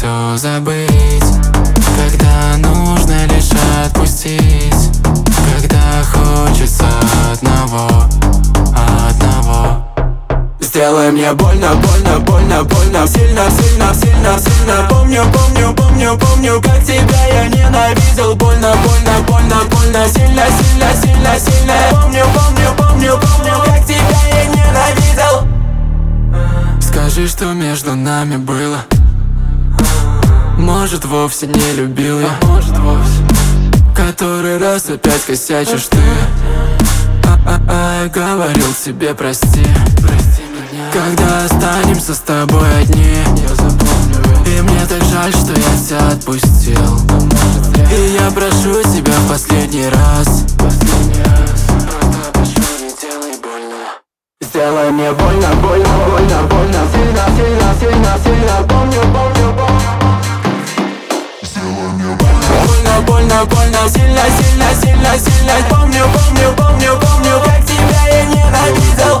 все забыть, когда нужно лишь отпустить, когда хочется одного. Сделай мне больно, больно, больно, больно, сильно, сильно, сильно, сильно. Помню, помню, помню, помню, как тебя я ненавидел. Больно, больно, больно, больно, сильно, сильно, сильно, сильно. Помню, помню, помню, помню, как тебя я ненавидел. Скажи, что между нами было. Может, вовсе не любил я, может, вовсе. Который раз опять косячишь ты. Говорил тебе прости. Когда останемся с тобой одни, я запомню это. И мне так жаль, что я тебя отпустил. И я прошу тебя в последний раз. Просто прошу, не делай больно. Сделай мне больно, больно, больно, больно, сильно, сильно, сильно, сильно. Помню, помню, помню. Сделай мне больно, больно, больно, сильно, сильно, сильно, сильно. Помню, помню, помню, помню, как тебя я ненавидел.